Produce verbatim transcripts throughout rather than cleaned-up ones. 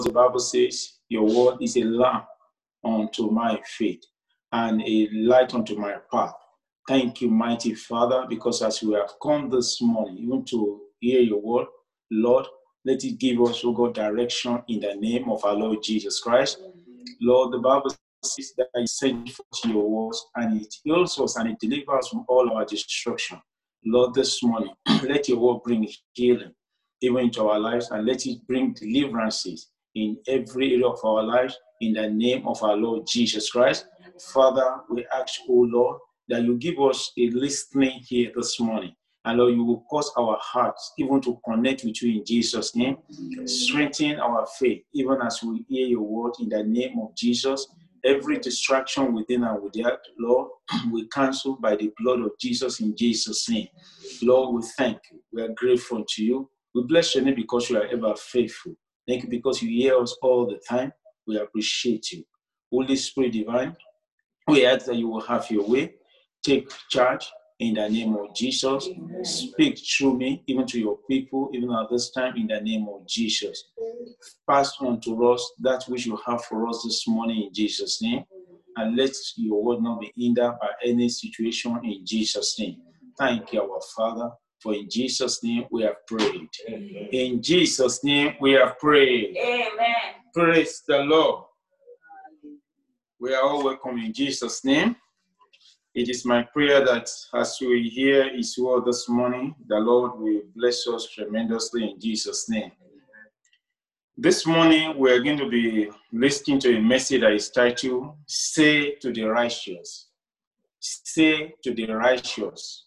the Bible says your word is a lamp unto my feet and a light unto my path. Thank you, mighty Father, because as we have come this morning, even to hear your word, Lord, let it give us, oh God, direction in the name of our Lord Jesus Christ. Lord, the Bible says that you send forth your words and it heals us and it delivers from all our destruction. Lord, this morning, let your word bring healing even into our lives, and let it bring deliverances in every area of our lives in the name of our Lord Jesus Christ. Father, we ask, oh Lord, that you give us a listening here this morning. And Lord, you will cause our hearts even to connect with you in Jesus' name. Strengthen our faith even as we hear your word in the name of Jesus. Every distraction within and without, Lord, we cancel by the blood of Jesus in Jesus' name. Lord, we thank you. We are grateful to you. We bless your name because you are ever faithful. Thank you because you hear us all the time. We appreciate you. Holy Spirit divine, we ask that you will have your way. Take charge in the name of Jesus. Speak through me, even to your people, even at this time, in the name of Jesus. Pass on to us that which you have for us this morning in Jesus' name. And let your word not be hindered by any situation in Jesus' name. Thank you, our Father, for in Jesus' name we have prayed. Amen. In Jesus' name we have prayed. Amen. Praise the Lord. We are all welcome in Jesus' name. It is my prayer that as we hear his word this morning, the Lord will bless us tremendously in Jesus' name. This morning, we are going to be listening to a message that is titled, Say to the Righteous. Say to the Righteous.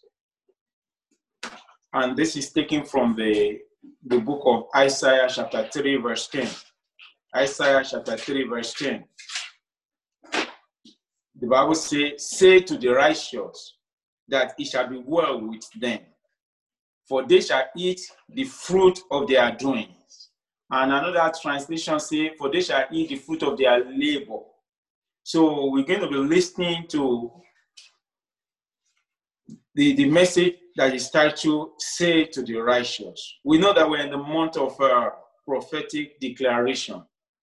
And this is taken from the, the book of Isaiah chapter three, verse ten. Isaiah chapter three, verse ten. The Bible says, say to the righteous that it shall be well with them, for they shall eat the fruit of their doings. And another translation says, for they shall eat the fruit of their labor. So we're going to be listening to the, the message that is titled, Say to the Righteous. We know that we're in the month of uh, prophetic declaration.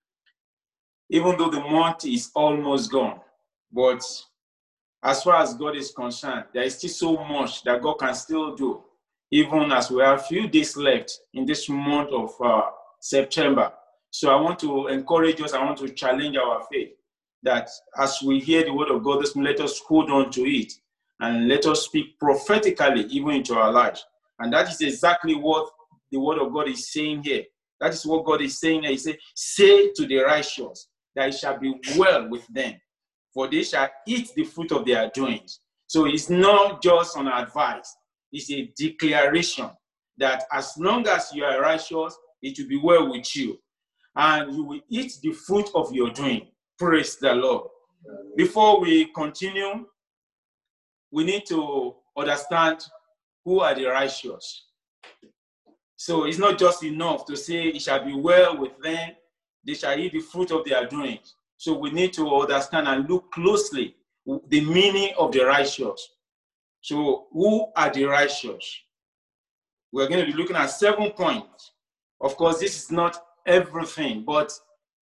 Even though the month is almost gone. But as far as God is concerned, there is still so much that God can still do, even as we have a few days left in this month of uh, September. So I want to encourage us, I want to challenge our faith, that as we hear the word of God, let us hold on to it, and let us speak prophetically even into our lives. And that is exactly what the word of God is saying here. That is what God is saying here. He says, say to the righteous that it shall be well with them, for they shall eat the fruit of their doings. So it's not just an advice. It's a declaration that as long as you are righteous, it will be well with you. And you will eat the fruit of your doing. Praise the Lord. Before we continue, we need to understand who are the righteous. So it's not just enough to say it shall be well with them. They shall eat the fruit of their doings. So we need to understand and look closely the meaning of the righteous. So who are the righteous? We're going to be looking at seven points. Of course, this is not everything, but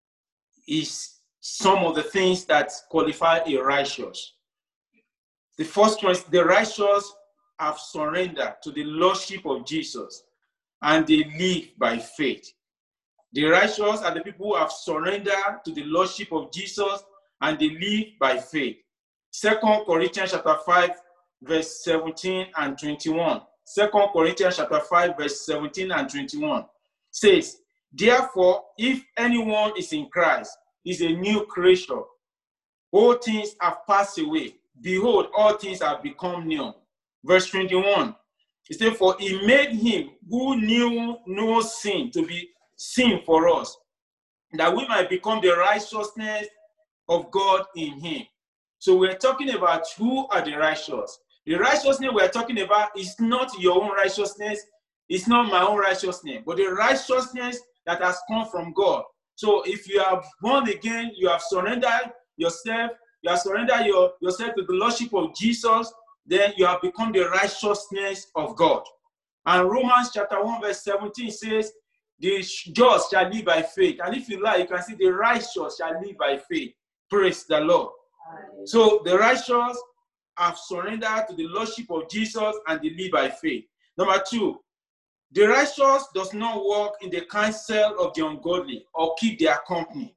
it's some of the things that qualify a righteous. The first one is the righteous have surrendered to the lordship of Jesus and they live by faith. The righteous are the people who have surrendered to the lordship of Jesus and they live by faith. Second Corinthians chapter five, verse seventeen and twenty-one. Second Corinthians chapter five, verse seventeen and twenty-one says, therefore, if anyone is in Christ, he is a new creature. All things have passed away. Behold, all things have become new. Verse twenty-one, it says, for he made him who knew no sin to be sin for us, that we might become the righteousness of God in him. So we're talking about who are the righteous. The righteousness we're talking about is not your own righteousness. It's not my own righteousness, but the righteousness that has come from God. So if you are born again, you have surrendered yourself, you have surrendered your, yourself to the lordship of Jesus, then you have become the righteousness of God. And Romans chapter one verse seventeen says, the just shall live by faith. And if you like, you can see the righteous shall live by faith. Praise the Lord. So the righteous have surrendered to the Lordship of Jesus and they live by faith. Number two, the righteous does not walk in the counsel of the ungodly or keep their company.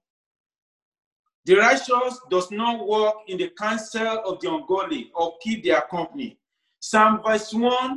The righteous does not walk in the counsel of the ungodly or keep their company. Psalm verse one,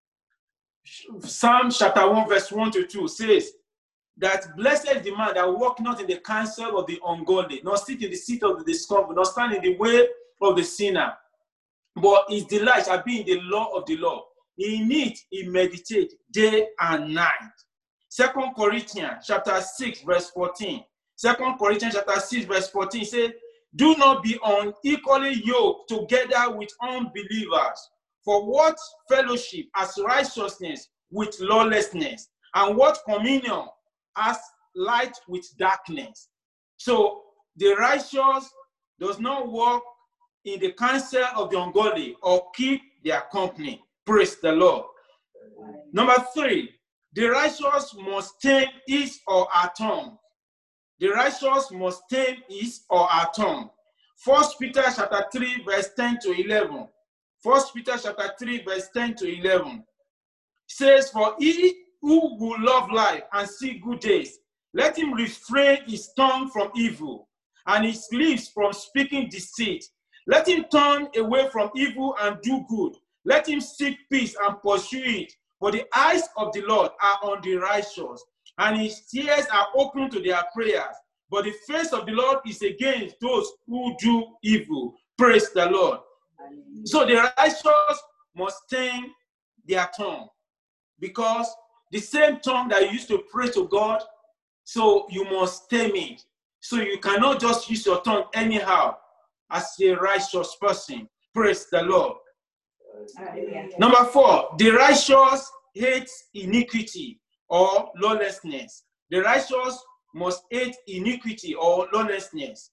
Psalm chapter one, verse one to two says that blessed is the man that walk not in the counsel of the ungodly, nor sit in the seat of the discomfort, nor stand in the way of the sinner, but his delight shall be in the law of the Lord. In it he meditates day and night. Second Corinthians chapter six, verse fourteen. Second Corinthians chapter six, verse fourteen says, do not be unequally yoked together with unbelievers. For what fellowship has righteousness with lawlessness? And what communion has light with darkness? So the righteous does not walk in the counsel of the ungodly or keep their company. Praise the Lord. Number three, the righteous must tame his or her tongue. The righteous must tame his or her tongue. First Peter chapter three, verse ten to eleven. First Peter chapter three, verse ten to eleven says, for he who will love life and see good days, let him refrain his tongue from evil and his lips from speaking deceit. Let him turn away from evil and do good. Let him seek peace and pursue it. For the eyes of the Lord are on the righteous, and his ears are open to their prayers. But the face of the Lord is against those who do evil. Praise the Lord. So the righteous must tame their tongue, because the same tongue that you used to pray to God, so you must tame it. So you cannot just use your tongue anyhow as a righteous person. Praise the Lord. Hallelujah. Number four, the righteous hates iniquity or lawlessness. The righteous must hate iniquity or lawlessness.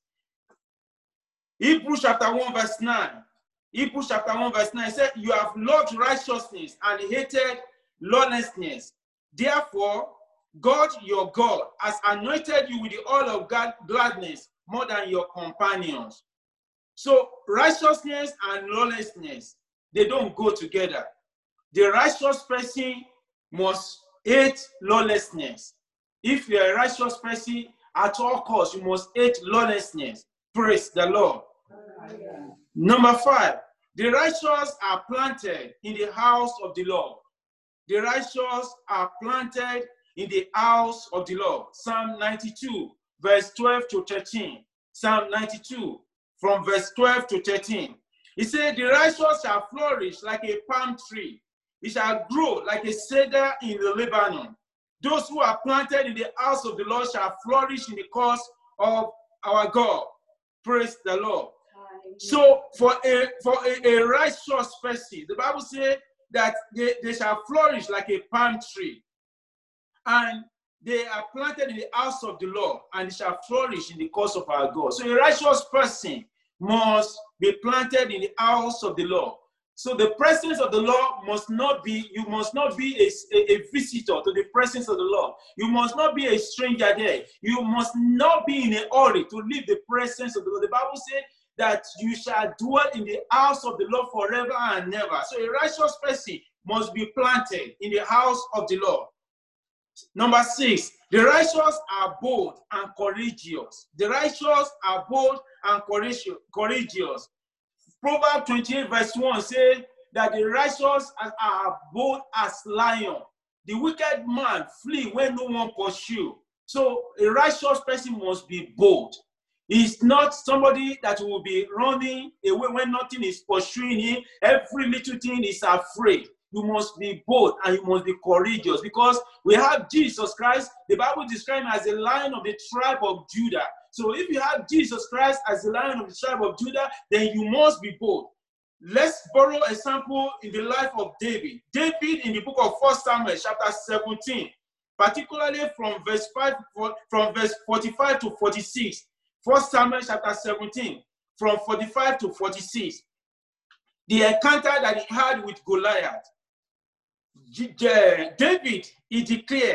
Hebrews chapter one, verse nine. Hebrews chapter one, verse nine said, you have loved righteousness and hated lawlessness. Therefore, God your God has anointed you with the oil of God, gladness more than your companions. So righteousness and lawlessness, they don't go together. The righteous person must hate lawlessness. If you're a righteous person, at all costs, you must hate lawlessness. Praise the Lord. Number five, the righteous are planted in the house of the Lord. The righteous are planted in the house of the Lord. Psalm ninety-two, verse twelve to thirteen. Psalm ninety-two, from verse twelve to thirteen. He said, the righteous shall flourish like a palm tree. It shall grow like a cedar in the Lebanon. Those who are planted in the house of the Lord shall flourish in the cause of our God. Praise the Lord. So for a for a, a righteous person, the Bible says that they, they shall flourish like a palm tree. And they are planted in the house of the Lord, and they shall flourish in the cause of our God. So a righteous person must be planted in the house of the Lord. So the presence of the Lord must not be, you must not be a, a, a visitor to the presence of the Lord. You must not be a stranger there. You must not be in a hurry to leave the presence of the Lord. The Bible says that you shall dwell in the house of the Lord forever and ever. So a righteous person must be planted in the house of the Lord. Number six, the righteous are bold and courageous. The righteous are bold and courageous. Proverbs twenty-eight verse one says that the righteous are bold as lion. The wicked man flee when no one pursue. So a righteous person must be bold. He's not somebody that will be running away when nothing is pursuing him. Every little thing is afraid. You must be bold and you must be courageous, because we have Jesus Christ. The Bible describes him as a lion of the tribe of Judah. So if you have Jesus Christ as the lion of the tribe of Judah, then you must be bold. Let's borrow a sample in the life of David. David in the book of First Samuel chapter seventeen, particularly from verse five, from verse forty-five to forty-six. First Samuel chapter seventeen, from forty-five to forty-six. The encounter that he had with Goliath. David, he declared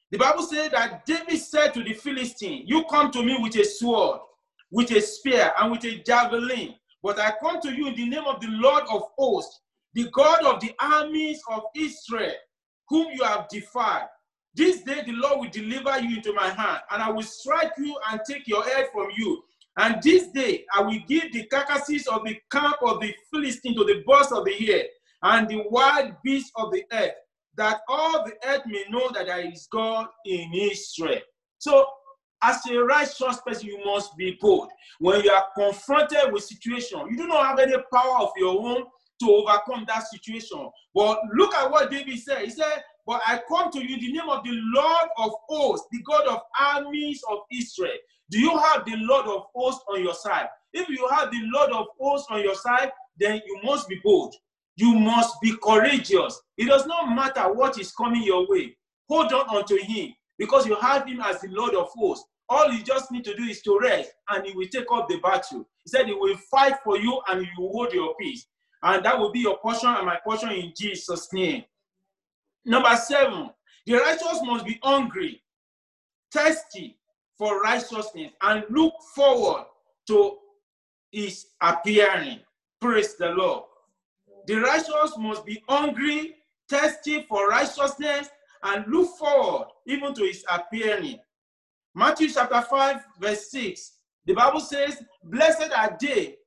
The Bible says that David said to the Philistine, you come to me with a sword, with a spear, and with a javelin, but I come to you in the name of the Lord of hosts, the God of the armies of Israel, whom you have defied. This day the Lord will deliver you into my hand, and I will strike you and take your head from you. And this day I will give the carcasses of the camp of the Philistine to the birds of the air and the wild beasts of the earth, that all the earth may know that there is God in Israel. So, as a righteous person, you must be bold. When you are confronted with situation, you do not have any power of your own to overcome that situation. But look at what David said. He said, but I come to you in the name of the Lord of hosts, the God of armies of Israel. Do you have the Lord of hosts on your side? If you have the Lord of hosts on your side, then you must be bold. You must be courageous. It does not matter what is coming your way. Hold on unto him, because you have him as the Lord of hosts. All you just need to do is to rest, and he will take up the battle. He said he will fight for you, and you will hold your peace. And that will be your portion and my portion in Jesus' name. Number seven, the righteous must be hungry, thirsty for righteousness, and look forward to his appearing. Praise the Lord. The righteous must be hungry, thirsty for righteousness, and look forward even to his appearing. Matthew chapter five, verse six. The Bible says, blessed are they,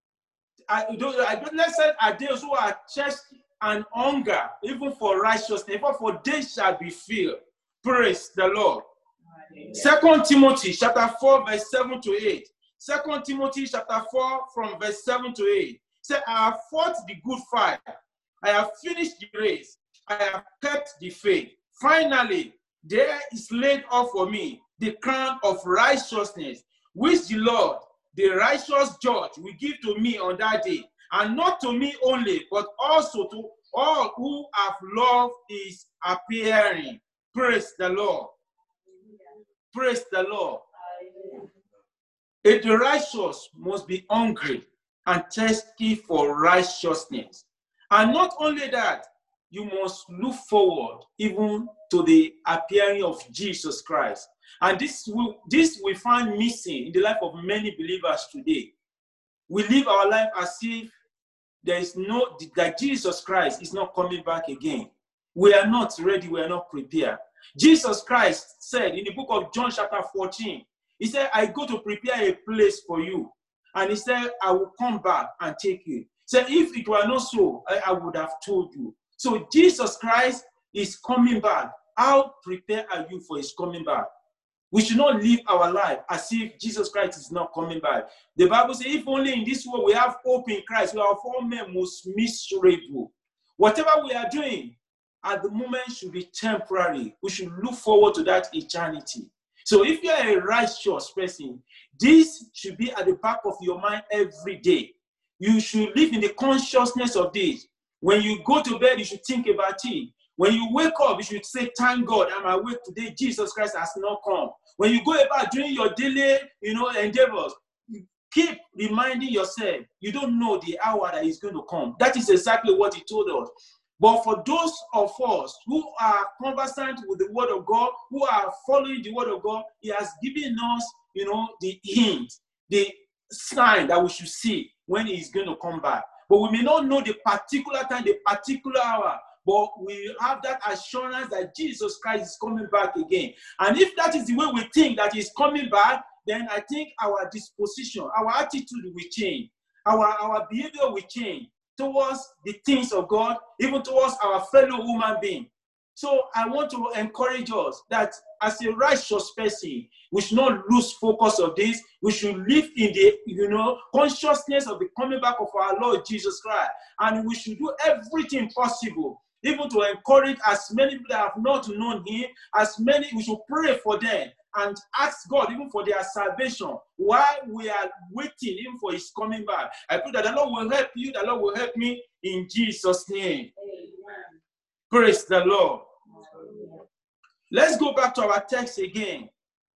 blessed are those who are thirsty and hunger, even for righteousness, for they shall be filled. Praise the Lord. Second Timothy chapter four, verse seven to eight. Second Timothy chapter four, from verse seven to eight. Say, I have fought the good fight. I have finished the race. I have kept the faith. Finally, there is laid up for me the crown of righteousness, which the Lord, the righteous judge, will give to me on that day. And not to me only, but also to all who have loved his appearing. Praise the Lord. Praise the Lord. If the righteous must be hungry and thirsty for righteousness. And not only that, you must look forward even to the appearing of Jesus Christ. And this will, this we find missing in the life of many believers today. We live our life as if there is no, that Jesus Christ is not coming back again. We are not ready, we are not prepared. Jesus Christ said in the book of John chapter fourteen, he said, I go to prepare a place for you. And he said, I will come back and take you. He said, if it were not so, I, I would have told you. So Jesus Christ is coming back. How prepared are you for his coming back? We should not live our life as if Jesus Christ is not coming back. The Bible says, if only in this world we have hope in Christ, we are all men most miserable. Whatever we are doing at the moment should be temporary. We should look forward to that eternity. So if you are a righteous person, this should be at the back of your mind every day. You should live in the consciousness of this. When you go to bed, you should think about it. When you wake up, you should say, thank God, I'm awake today. Jesus Christ has not come. When you go about doing your daily, you know, endeavors, keep reminding yourself, you don't know the hour that is going to come. That is exactly what he told us. But for those of us who are conversant with the word of God, who are following the word of God, he has given us, you know, the hint, the sign that we should see when he is going to come back. But we may not know the particular time, the particular hour, but we have that assurance that Jesus Christ is coming back again. And if that is the way we think that he's coming back, then I think our disposition, our attitude will change. Our, our behavior will change towards the things of God, even towards our fellow human being. So I want to encourage us that as a righteous person, we should not lose focus of this. We should live in the, you know, consciousness of the coming back of our Lord Jesus Christ. And we should do everything possible, even to encourage as many people that have not known him, as many, we should pray for them and ask God even for their salvation while we are waiting even for his coming back. I pray that the Lord will help you, the Lord will help me in Jesus' name. Amen. Praise the Lord. Amen. Let's go back to our text again.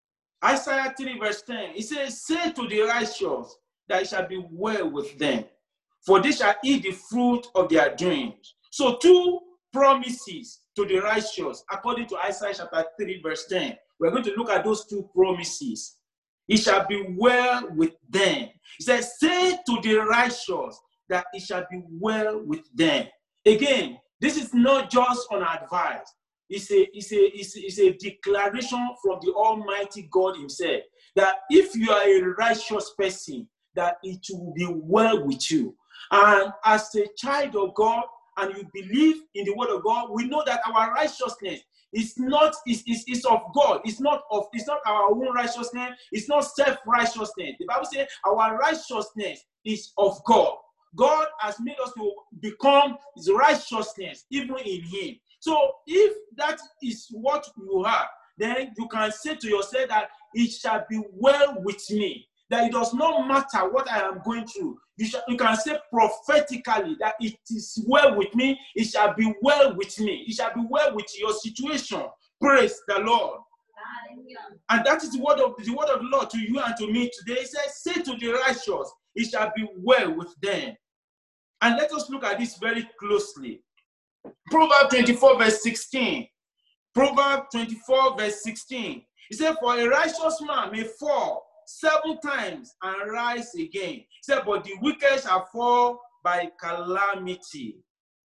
Isaiah three verse ten. It says, say to the righteous that it shall be well with them, for they shall eat the fruit of their doings. So two promises to the righteous, according to Isaiah chapter three, verse ten. We're going to look at those two promises. It shall be well with them. He says, say to the righteous that it shall be well with them. Again, this is not just an advice. It's a, it's a, it's a, it's a declaration from the Almighty God himself that if you are a righteous person, that it will be well with you. And as a child of God, and you believe in the word of God, we know that our righteousness is not is, is, is of God. It's not of it's not our own righteousness. It's not self-righteousness. The Bible says our righteousness is of God. God has made us to become his righteousness, even in him. So if that is what you are, then you can say to yourself that it shall be well with me. That it does not matter what I am going through. You, shall, you can say prophetically that it is well with me. It shall be well with me. It shall be well with your situation. Praise the Lord. And that is the word of the word of the Lord to you and to me today. It says, say to the righteous, it shall be well with them. And let us look at this very closely. Proverbs twenty-four, verse sixteen. Proverbs twenty-four, verse sixteen. It says, for a righteous man may fall seven times and rise again. He said, but the wicked shall fall by calamity.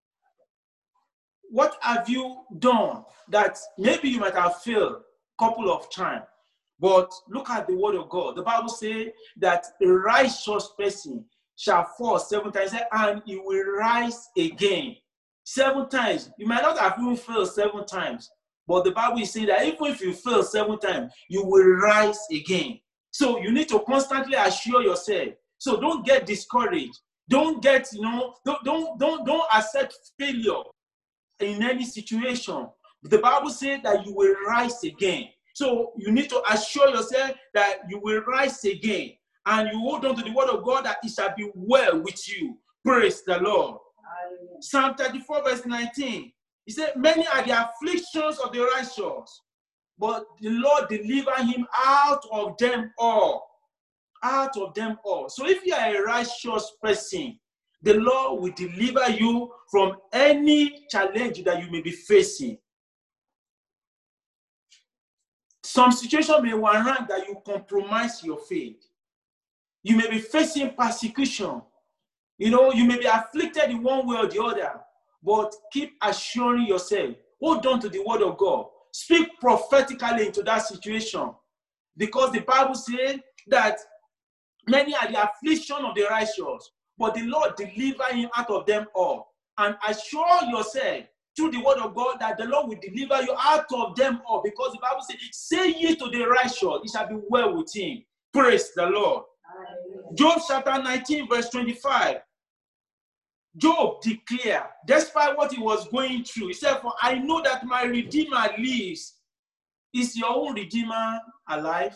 What have you done that maybe you might have failed a couple of times? But look at the word of God. The Bible says that a righteous person shall fall seven times and he will rise again. Seven times. You might not have even failed seven times. But the Bible is saying that even if you fail seven times, you will rise again. So you need to constantly assure yourself. So don't get discouraged. Don't get, you know, don't, don't, don't, don't accept failure in any situation. The Bible says that you will rise again. So you need to assure yourself that you will rise again. And you hold on to the word of God that it shall be well with you. Praise the Lord. Hallelujah. Psalm thirty-four, verse nineteen. He said, many are the afflictions of the righteous, but the Lord deliver him out of them all. Out of them all. So if you are a righteous person, the Lord will deliver you from any challenge that you may be facing. Some situation may warrant that you compromise your faith. You may be facing persecution. You know, you may be afflicted in one way or the other, but keep assuring yourself. Hold on to the word of God. Speak prophetically into that situation. Because the Bible says that many are the affliction of the righteous, but the Lord deliver him out of them all. And assure yourself through the word of God that the Lord will deliver you out of them all. Because the Bible says, say ye to the righteous, it shall be well with him. Praise the Lord. Hallelujah. Job chapter nineteen, verse twenty-five. Job declared, despite what he was going through, he said, for I know that my Redeemer lives. Is your own Redeemer alive?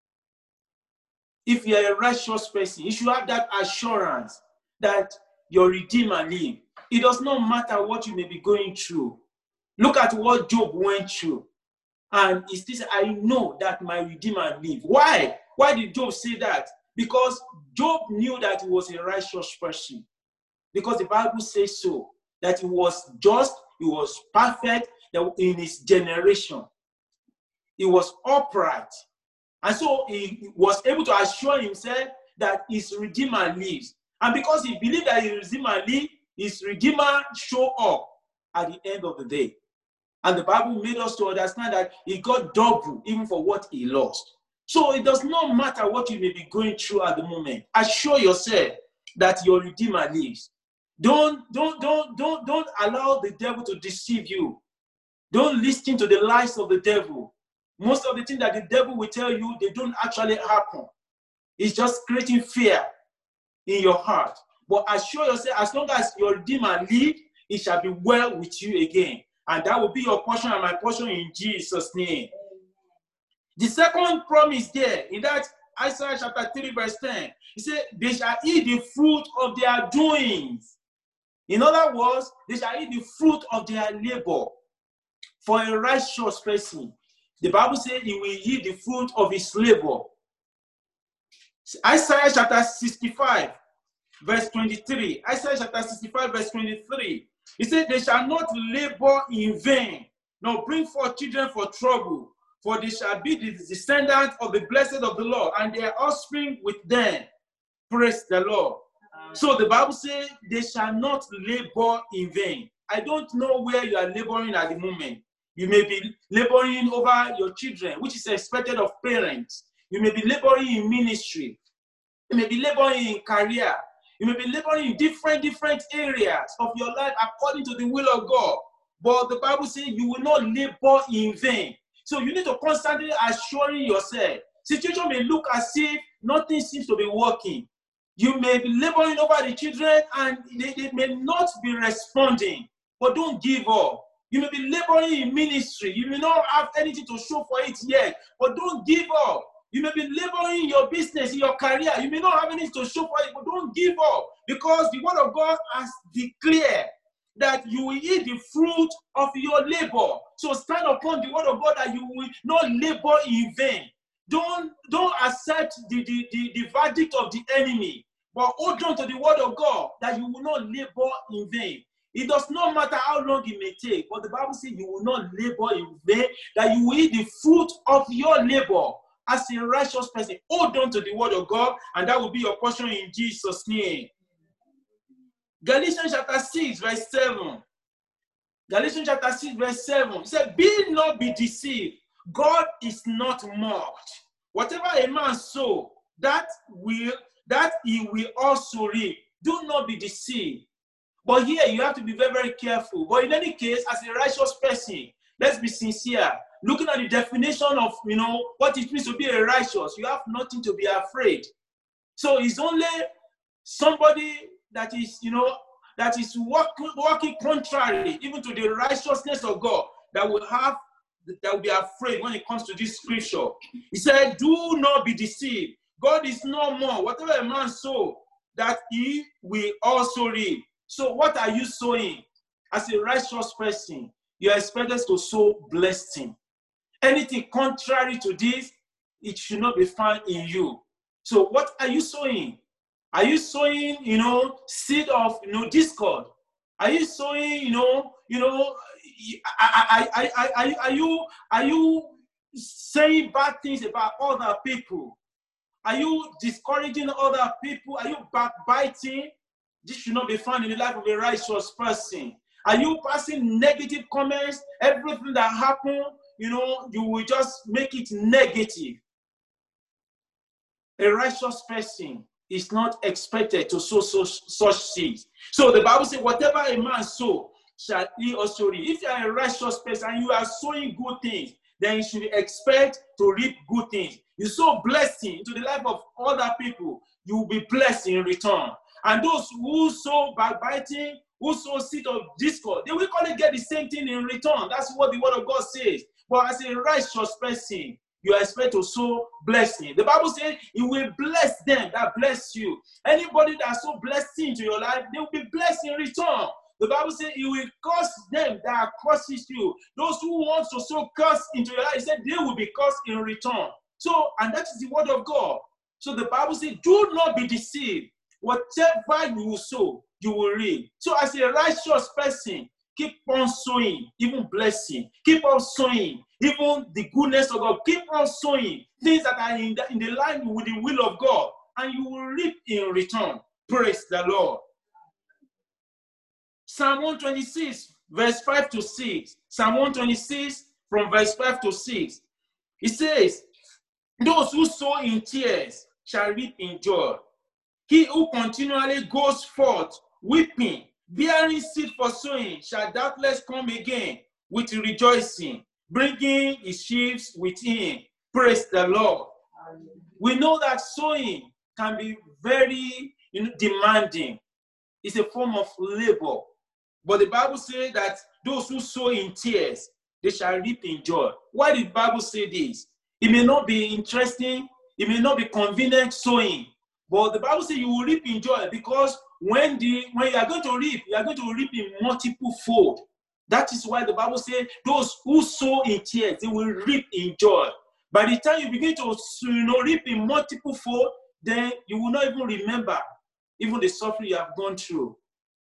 If you're a righteous person, you should have that assurance that your Redeemer lives. It does not matter what you may be going through. Look at what Job went through. And he still said, I know that my Redeemer lives. Why? Why did Job say that? Because Job knew that he was a righteous person. Because the Bible says so, that he was just, he was perfect in his generation. He was upright. And so he was able to assure himself that his Redeemer lives. And because he believed that his Redeemer lives, his Redeemer showed up at the end of the day. And the Bible made us to understand that he got double even for what he lost. So it does not matter what you may be going through at the moment. Assure yourself that your Redeemer lives. Don't, don't, don't, don't, don't allow the devil to deceive you. Don't listen to the lies of the devil. Most of the things that the devil will tell you, they don't actually happen. It's just creating fear in your heart. But assure yourself, as long as your Redeemer lives, it shall be well with you again. And that will be your portion and my portion in Jesus' name. The second promise there, in that Isaiah chapter three, verse ten, he said, they shall eat the fruit of their doings. In other words, they shall eat the fruit of their labor. For a righteous person, the Bible says he will eat the fruit of his labor. Isaiah chapter sixty-five, verse twenty-three. Isaiah chapter sixty-five, verse twenty-three. He said, they shall not labor in vain, nor bring forth children for trouble, for they shall be the descendants of the blessed of the Lord, and their offspring with them. Praise the Lord. So the Bible says, they shall not labor in vain. I don't know where you are laboring at the moment. You may be laboring over your children, which is expected of parents. You may be laboring in ministry. You may be laboring in career. You may be laboring in different, different areas of your life according to the will of God. But the Bible says you will not labor in vain. So you need to constantly assuring yourself. Situation may look as if nothing seems to be working. You may be laboring over the children and they, they may not be responding. But don't give up. You may be laboring in ministry. You may not have anything to show for it yet. But don't give up. You may be laboring in your business, in your career. You may not have anything to show for it, but don't give up. Because the word of God has declared that you will eat the fruit of your labor. So stand upon the word of God that you will not labor in vain. Don't, don't accept the, the, the, the verdict of the enemy, but hold on to the word of God that you will not labor in vain. It does not matter how long it may take, but the Bible says you will not labor in vain, that you will eat the fruit of your labor. As a righteous person, hold on to the word of God, and that will be your portion in Jesus' name. Galatians chapter six, verse seven. Galatians chapter six, verse seven. It said, be not be deceived. God is not mocked. Whatever a man sow, that will that he will also reap. Do not be deceived. But here you have to be very, very careful. But in any case, as a righteous person, let's be sincere. Looking at the definition of, you know, what it means to be a righteous, you have nothing to be afraid. So it's only somebody that is, you know, that is working, working contrary even to the righteousness of God that will have, that will be afraid when it comes to this scripture. He said, do not be deceived. God is no more. Whatever a man sow, that he will also reap. So what are you sowing? As a righteous person, you are expected to sow blessing. Anything contrary to this, it should not be found in you. So what are you sowing? Are you sowing, you know, seed of, you know, discord? Are you sowing, you know, you know, I, I, I, I, are you, are you saying bad things about other people? Are you discouraging other people? Are you backbiting? This should not be found in the life of a righteous person. Are you passing negative comments? Everything that happened, you know, you will just make it negative. A righteous person is not expected to sow such, such seeds. So the Bible says, whatever a man sow, shall he also reap. If you are a righteous person and you are sowing good things, then you should expect to reap good things. You sow blessing into the life of other people, you will be blessed in return. And those who sow backbiting, who sow seed of discord, they will only get the same thing in return. That's what the word of God says. But as a righteous person, you are expected to sow blessing. The Bible says it will bless them that bless you. Anybody that sow blessing into your life, they will be blessed in return. The Bible says it will curse them that curses you. Those who want to sow curse into your life, it said they will be cursed in return. So, and that is the word of God. So the Bible says, do not be deceived. Whatever you sow, you will reap. So as a righteous person, keep on sowing, even blessing. Keep on sowing, even the goodness of God. Keep on sowing things that are in the, in the line with the will of God, and you will reap in return. Praise the Lord. Psalm one twenty-six, verse five to six. Psalm one twenty-six, from verse five to six. It says, those who sow in tears shall reap in joy. He who continually goes forth weeping, bearing seed for sowing, shall doubtless come again with rejoicing, bringing his sheaves with him. Praise the Lord. Amen. We know that sowing can be very, you know, demanding. It's a form of labor. But the Bible says that those who sow in tears, they shall reap in joy. Why did the Bible say this? It may not be interesting, it may not be convenient sowing, but the Bible says you will reap in joy, because when the when you are going to reap, you are going to reap in multiple fold. That is why the Bible says those who sow in tears, they will reap in joy. By the time you begin to, you know, reap in multiple fold, then you will not even remember even the suffering you have gone through.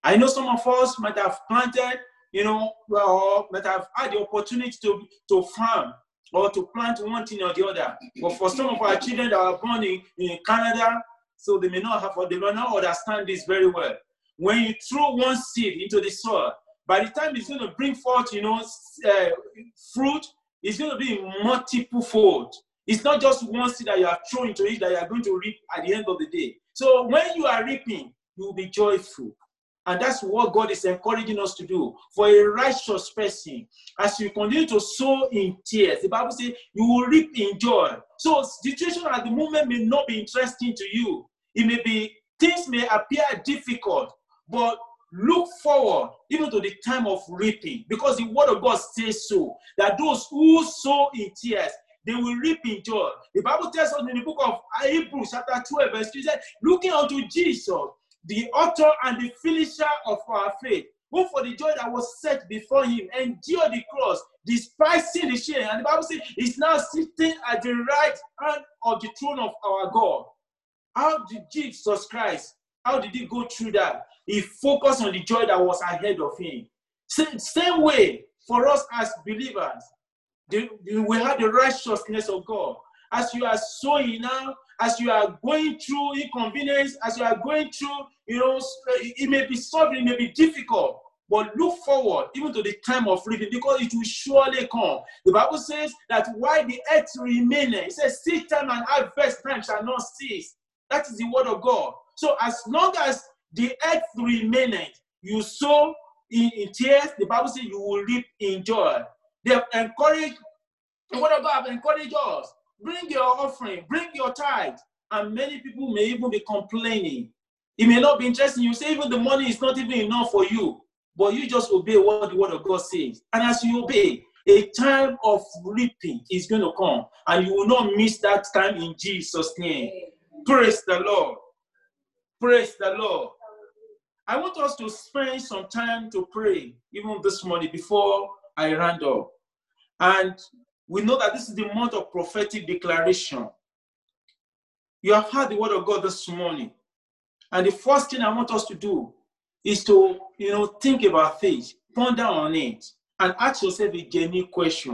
I know some of us might have planted, you know, or might have had the opportunity to, to farm or to plant one thing or the other. But for some of our children that are born in, in Canada, so they may not have, or they may not understand this very well. When you throw one seed into the soil, by the time it's going to bring forth, you know, uh, fruit, it's going to be in multiple fold. It's not just one seed that you are throwing into it that you are going to reap at the end of the day. So when you are reaping, you will be joyful. And that's what God is encouraging us to do. For a righteous person, as you continue to sow in tears, the Bible says you will reap in joy. So situation at the moment may not be interesting to you. It may be, things may appear difficult, but look forward even to the time of reaping, because the word of God says so, that those who sow in tears, they will reap in joy. The Bible tells us in the book of Hebrews chapter twelve, verse three, looking unto Jesus, the author and the finisher of our faith, who for the joy that was set before him endured the cross, despising the shame. And the Bible says he's now sitting at the right hand of the throne of our God. How did Jesus Christ, how did he go through that? He focused on the joy that was ahead of him. Same, same way for us as believers, we have the righteousness of God. As you are sowing now, as you are going through inconvenience, as you are going through, you know, it may be suffering, it may be difficult, but look forward even to the time of reaping, because it will surely come. The Bible says that while the earth remaineth, it says seed time and harvest time shall not cease. That is the word of God. So as long as the earth remaineth, you sow in, in tears, the Bible says you will reap in joy. They have encouraged, the word of God have encouraged us. Bring your offering, bring your tithe. And many people may even be complaining. It may not be interesting. You say even the money is not even enough for you. But you just obey what the word of God says. And as you obey, a time of reaping is going to come. And you will not miss that time in Jesus' name. Praise the Lord. Praise the Lord. I want us to spend some time to pray, even this morning, before I round up. And we know that this is the month of prophetic declaration. You have heard the word of God this morning. And the first thing I want us to do is to, you know, think about things, ponder on it, and ask yourself a genuine question.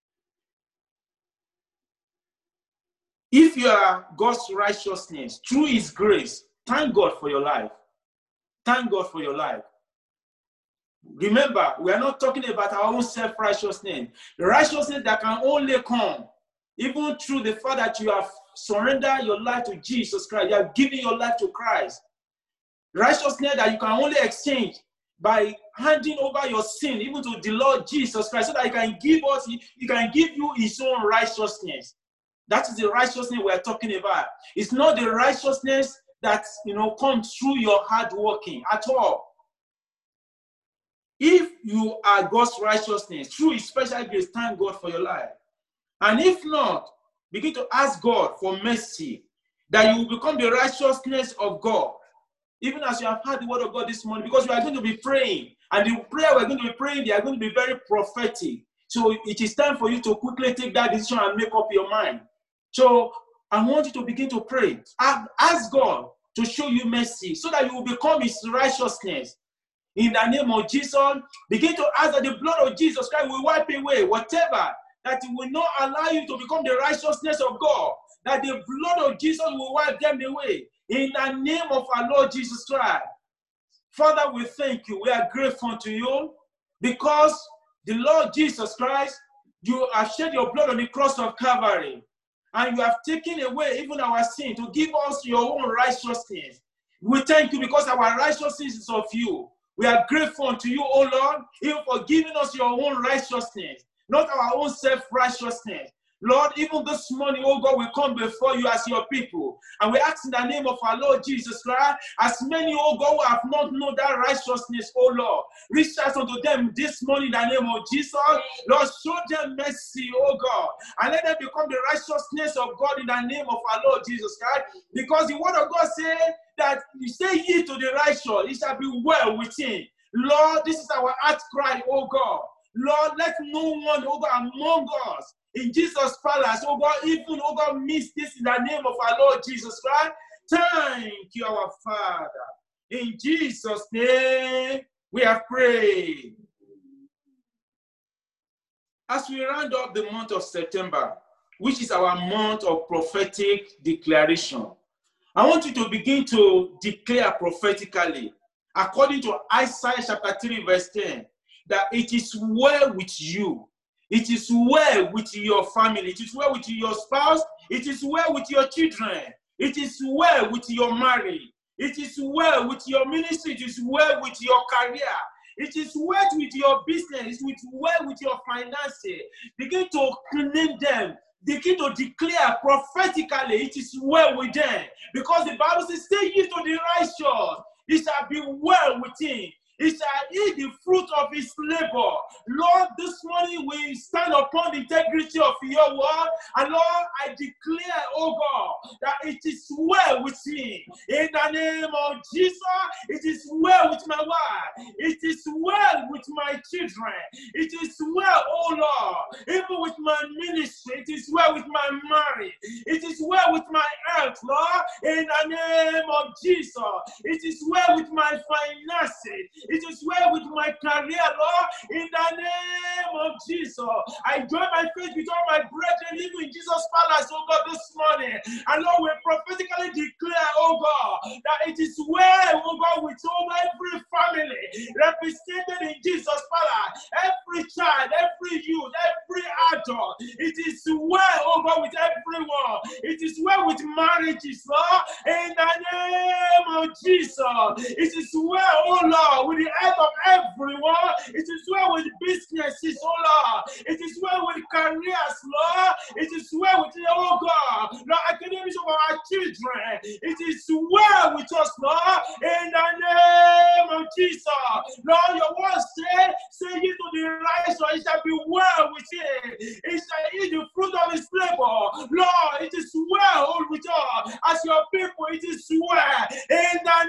If you are God's righteousness, through his grace, thank God for your life. Thank God for your life. Remember, we are not talking about our own self-righteousness. The righteousness that can only come even through the fact that you have surrendered your life to Jesus Christ. You have given your life to Christ. Righteousness that you can only exchange by handing over your sin even to the Lord Jesus Christ, so that he can give us, he can give you his own righteousness. That is the righteousness we are talking about. It's not the righteousness that, you know, comes through your hard working at all. If you are God's righteousness, through his special grace, thank God for your life. And if not, begin to ask God for mercy, that you will become the righteousness of God. Even as you have heard the word of God this morning, because we are going to be praying, and the prayer we're going to be praying, they are going to be very prophetic. So it is time for you to quickly take that decision and make up your mind. So I want you to begin to pray. Ask God to show you mercy, so that you will become his righteousness. In the name of Jesus, begin to ask that the blood of Jesus Christ will wipe away whatever, that it will not allow you to become the righteousness of God, that the blood of Jesus will wipe them away. In the name of our Lord Jesus Christ. Father, we thank you. We are grateful to you, because the Lord Jesus Christ, you have shed your blood on the cross of Calvary, and you have taken away even our sin to give us your own righteousness. We thank you because our righteousness is of you. We are grateful unto you, O Lord, even for giving us your own righteousness, not our own self-righteousness. Lord, even this morning, oh God, we come before you as your people. And we ask in the name of our Lord Jesus Christ, as many, oh God, who have not known that righteousness, oh Lord, reach out unto them this morning in the name of Jesus. Lord, show them mercy, oh God, and let them become the righteousness of God in the name of our Lord Jesus Christ. Because the word of God says that you say ye to the righteous, it shall be well with him. Lord, this is our heart cry, oh God. Lord, let no one, oh God, among us in Jesus' palace, oh God, even, oh God, miss this in the name of our Lord Jesus Christ. Thank you, our Father. In Jesus' name, we have prayed. As we round up the month of September, which is our month of prophetic declaration, I want you to begin to declare prophetically, according to Isaiah chapter three, verse ten, that it is well with you. It is well with your family. It is well with your spouse. It is well with your children. It is well with your marriage. It is well with your ministry. It is well with your career. It is well with your business. It is well with your finances. Begin to name them. Begin to declare prophetically, it is well with them. Because the Bible says, say ye to the righteous, it shall be well with him. He shall eat the fruit of his labor. Lord, this morning we stand upon the integrity of your word. And Lord, I declare, oh God, that it is well with me. In the name of Jesus, it is well with my wife. It is well with my children. It is well, oh Lord, even with my ministry. It is well with my marriage. It is well with my health, Lord. In the name of Jesus, it is well with my finances. It is well with my career, Lord, in the name of Jesus. I join my faith with all my brethren living in Jesus' palace, oh God, this morning. And Lord, we prophetically declare, oh God, that it is well, oh God, with all every family represented in Jesus' palace, every child, every youth, every adult. It is well, oh God, with everyone. It is well with marriages, Lord, in the name of Jesus. It is well, oh Lord, with the head of everyone. It is well with businesses, oh Lord. It is well with careers, Lord. It is well with, oh God, the academics of our children. It is well with us, Lord, in the name of Jesus. Lord, your word say, say ye to the righteous, it shall be well with him. It shall eat the fruit of his labor. Lord, it is well with us. As your people, it is well. In the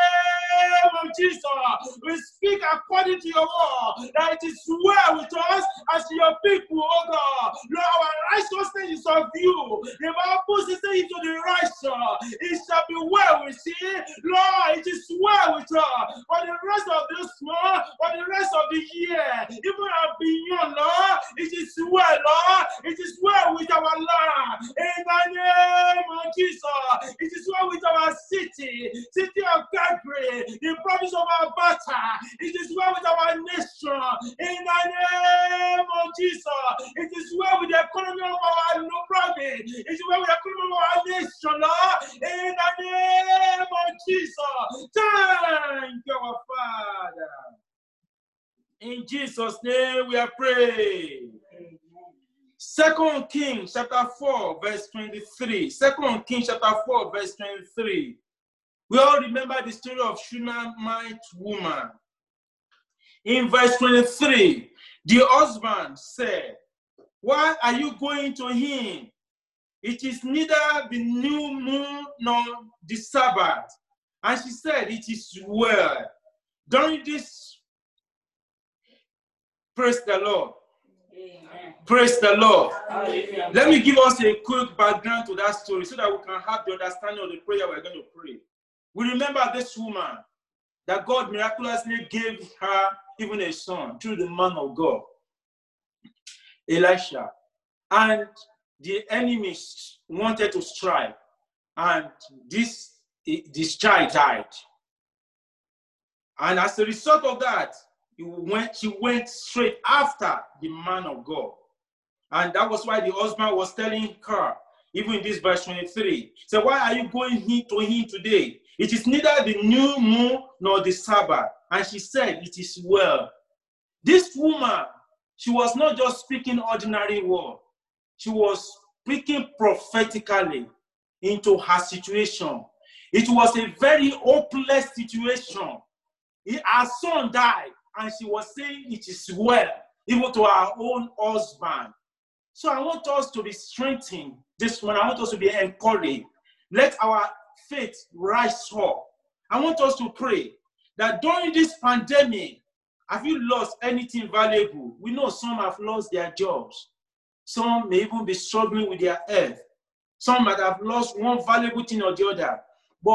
name of Jesus, we speak according to your word, that it is well with us as your people, oh God. Lord, our righteousness is of you. The Bible says to the righteous, it shall be well with you. Lord, it is well with us for the rest of this month, for the rest of the year, even and beyond, Lord. It is well, Lord. It is well with our land. In the name of Jesus, it is well with our city, city of Calgary, the province of Alberta. It is well with our nation. In the name of Jesus, it is well with the economy of our no province. It is well with the economy of our nation, Lord. In the name of Jesus. Thank you, our Father. In Jesus' name we are praying. Second Kings chapter four, verse twenty-three. Second Kings chapter four, verse twenty-three. We all remember the story of Shunammite woman. In verse twenty-three, the husband said, why are you going to him? It is neither the new moon nor the Sabbath. And she said, it is well. During this, praise the Lord. Amen. Praise the Lord. Amen. Let me give us a quick background to that story so that we can have the understanding of the prayer we're going to pray. We remember this woman that God miraculously gave her even a son through the man of God, Elisha. And the enemies wanted to strike, and this, this child died. And as a result of that, he went, she went straight after the man of God. And that was why the husband was telling her, even in this verse twenty-three, so why are you going to him today? It is neither the new moon nor the Sabbath. And she said, it is well. This woman, she was not just speaking ordinary word. She was speaking prophetically into her situation. It was a very hopeless situation. Her son died, and she was saying it is well, even to her own husband. So I want us to be strengthened this morning. I want us to be encouraged. Let our faith rise up. I want us to pray that during this pandemic, have you lost anything valuable? We know some have lost their jobs. Some may even be struggling with their health. Some might have lost one valuable thing or the other. But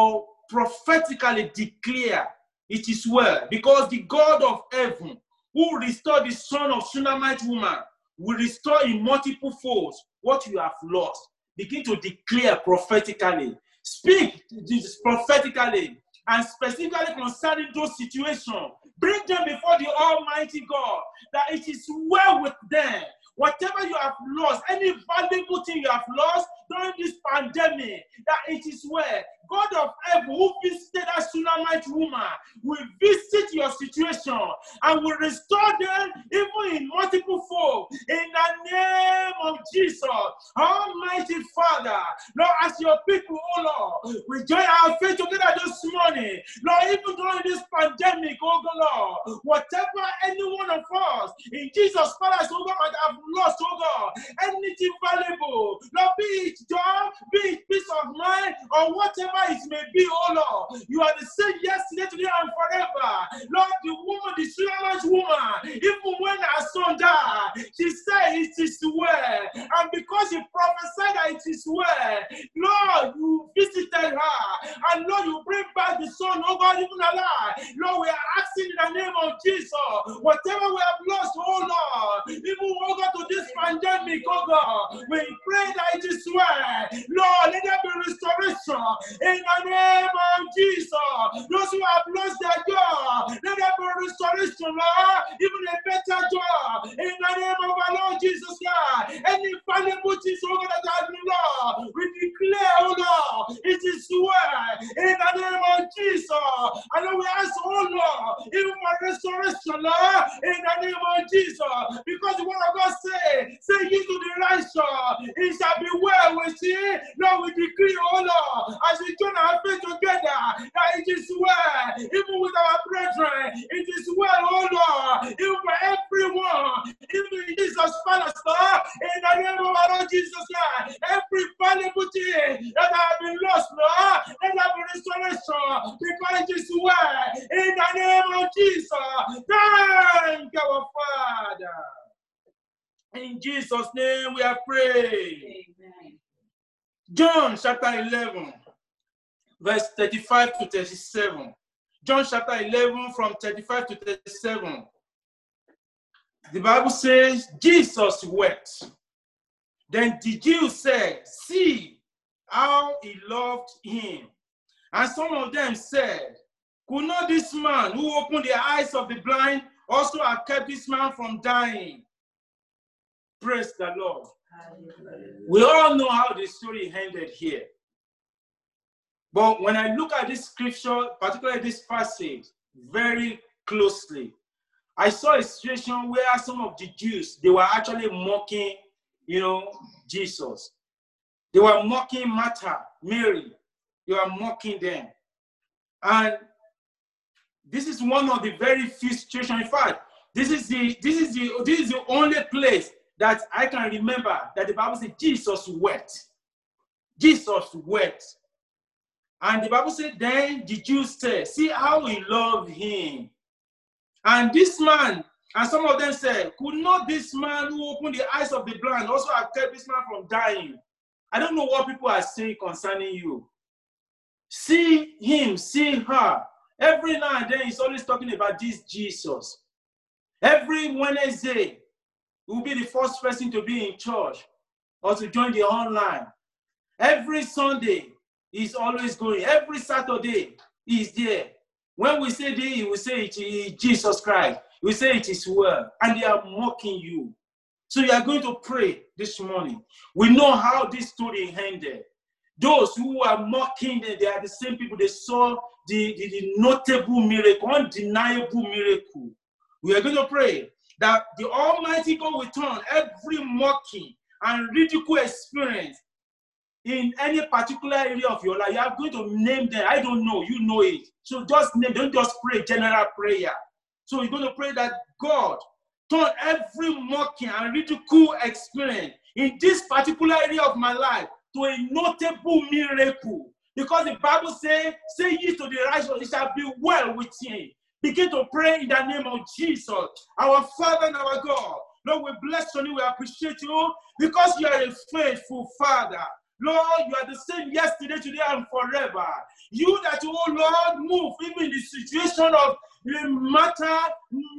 prophetically declare it is well, because the God of heaven, who restored the son of Shunammite woman, will restore in multiple folds what you have lost. Begin to declare prophetically. Speak this prophetically and specifically concerning those situations. Bring them before the Almighty God, that it is well with them. Whatever you have lost, any valuable thing you have lost during this pandemic, that it is well. God of heaven, who visited that Shunammite woman, will visit your situation and will restore them even in multiple fold. In the name of Jesus, Almighty Father, Lord, as your people, oh Lord, we join our faith together this morning. Lord, even during this pandemic, oh God, Lord, whatever any one of us in Jesus Christ, oh God, might have lost, oh God, anything valuable, Lord, be it job, be it peace of mind, or whatever it may be, oh Lord, you are the same yesterday, today, and forever. Lord, the woman, the Shunammite woman, even when her son died, she said it is well. And because she prophesied that it is well, Lord, you visited her. And Lord, you bring back the son, oh God, even alive. Lord, we are asking in the name of Jesus, whatever we have lost, oh Lord, even, oh God, to this pandemic, oh God, we pray that it is well. Lord, let there be restoration in the name of Jesus. Those who have lost their job, let there be restoration, Lord, even a better job in the name of our Lord Jesus Christ. Any valuable things, oh God, that has been lost, we declare, oh Lord, it is well in the name of Jesus. And then we ask, oh Lord, even for restoration, Lord, in the name of Jesus, because the word of God says, say ye to the righteous, it shall be well with you. Lord, we decree, oh Lord, as we join our faith together, that it is well, even with our brethren, it is well, oh Lord, even for everyone, even in Jesus Christ, Lord, in the name of our Lord Jesus Christ, every valuable thing that have been lost, Lord, let there be restoration, because it is well, in the name of Jesus. Thank you, our Father. In Jesus' name we are praying. Amen. John chapter eleven, verse thirty-five to thirty-seven. John chapter eleven from thirty-five to thirty-seven. The Bible says, Jesus wept. Then the Jews said, see how he loved him. And some of them said, could not this man who opened the eyes of the blind also have kept this man from dying? Praise the Lord. Hallelujah. We all know how the story ended here. But when I look at this scripture, particularly this passage, very closely, I saw a situation where some of the Jews, they were actually mocking, you know, Jesus. They were mocking Martha, Mary. They were mocking them. And this is one of the very few situations. In fact, this is the this is the this is the only place that I can remember that the Bible says Jesus wept. Jesus wept. And the Bible said, then the Jews said, see how he loved him. And this man, and some of them said, could not this man who opened the eyes of the blind also have kept this man from dying? I don't know what people are saying concerning you. See him, see her. Every now and then he's always talking about this Jesus. Every Wednesday, he will be the first person to be in church or to join the online. Every Sunday, he's always going. Every Saturday, he's there. When we say this, he will say it is Jesus Christ. We say it is well. And they are mocking you. So you are going to pray this morning. We know how this story ended. Those who are mocking them, they are the same people. They saw the, the, the notable miracle, undeniable miracle. We are going to pray that the Almighty God will turn every mocking and ridicule experience in any particular area of your life. You are going to name them. I don't know. You know it. So just name. Don't just pray general prayer. So you're going to pray that God turn every mocking and ridicule experience in this particular area of my life to a notable miracle. Because the Bible says, say ye to the righteous, it shall be well with him. Begin to pray in the name of Jesus, our Father and our God. Lord, we bless you, we appreciate you because you are a faithful Father. Lord, you are the same yesterday, today, and forever. You that, oh Lord, move even in the situation of Martha,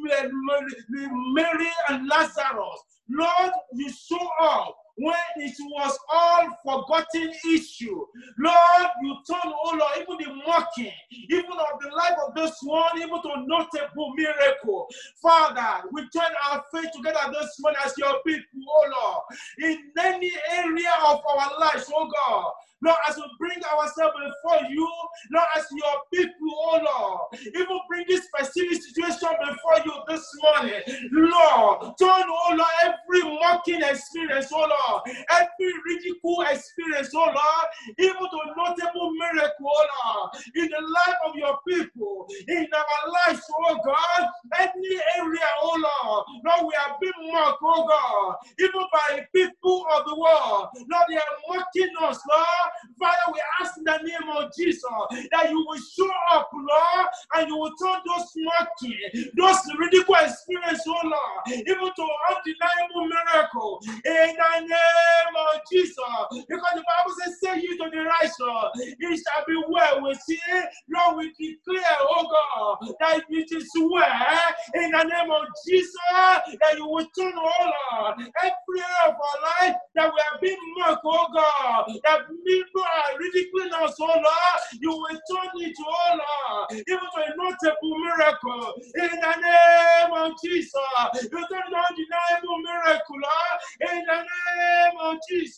Mary, and Lazarus. Lord, you show up when it was all forgotten issue. Lord, you turn, oh Lord, even the mocking, even of the life of this one, even to notable miracle. Father, we turn our faith together this morning as your people, oh Lord, in any area of our lives, oh God. Lord, as we bring ourselves before you, Lord, as your people, oh Lord, even bring this specific situation before you this morning. Lord, turn, oh Lord, every mocking experience, oh Lord, every ridicule experience, oh Lord, even to notable miracle, oh Lord, in the life of your people, in our lives, oh God, any area, oh Lord, Lord, we have been mocked, oh God, even by people of the world. Lord, they are mocking us, Lord. Father, we ask in the name of Jesus that you will show up, Lord, and you will turn those mocking, those ridicule experience, oh Lord, even to undeniable miracle in the name of Jesus. Because the Bible says, say you to the righteous, it shall be well with you. Lord, we declare, oh God, that it is well in the name of Jesus, that you will turn, oh Lord, every area of our life that we have been mocked, oh God, that people are ridiculing us, oh Lord, you will turn it, oh Lord, even to a notable miracle in the name of Jesus. You turn an undeniable miracle, Lord, in the name of Jesus.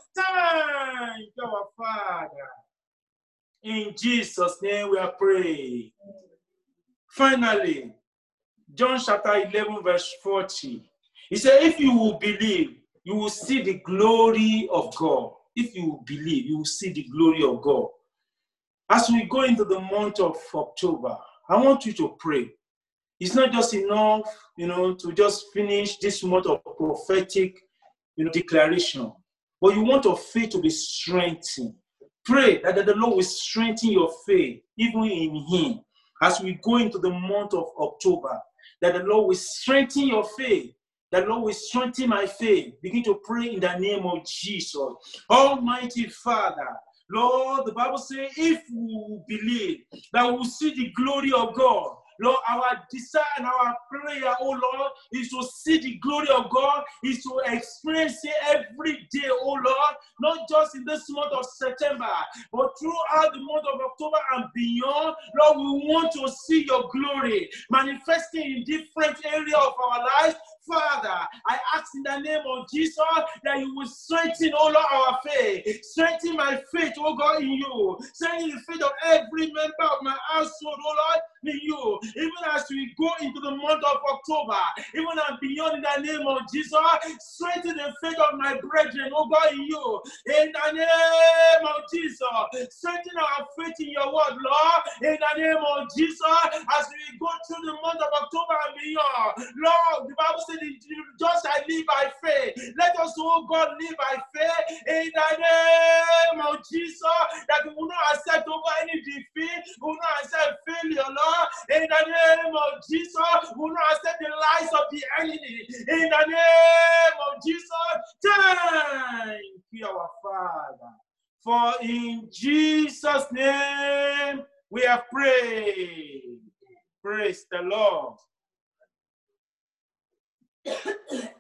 Thank you, our Father. In Jesus' name we are praying. Finally, John chapter eleven, verse forty. He said, if you will believe, you will see the glory of God. If you will believe, you will see the glory of God. As we go into the month of October, I want you to pray. It's not just enough, you know, to just finish this month of prophetic, you know, declaration, but you want your faith to be strengthened. Pray that the Lord will strengthen your faith, even in Him, as we go into the month of October, that the Lord will strengthen your faith. The Lord will strengthen my faith. Begin to pray in the name of Jesus. Almighty Father, Lord, the Bible says, if we believe that we will see the glory of God, Lord, our desire and our prayer, oh Lord, is to see the glory of God, is to experience it every day, oh Lord, not just in this month of September, but throughout the month of October and beyond. Lord, we want to see your glory manifesting in different areas of our lives. Father, I ask in the name of Jesus that you will strengthen, oh Lord, our faith. Strengthen my faith, oh God, in you. Strengthen the faith of every member of my household, oh Lord, in you. Even as we go into the month of October, even and beyond, in the name of Jesus, strengthen the faith of my brethren, oh God, in you. In the name of Jesus, strengthen our faith in your word, Lord. In the name of Jesus, as we go through the month of October and beyond, Lord, the Bible says, just I live by faith. Let us, oh God, live by faith in the name of Jesus, that we will not accept over any defeat, we will not accept failure, Lord. In the name of Jesus, we will not accept the lies of the enemy. In the name of Jesus, thank you, our Father. For in Jesus' name we have prayed. Praise the Lord.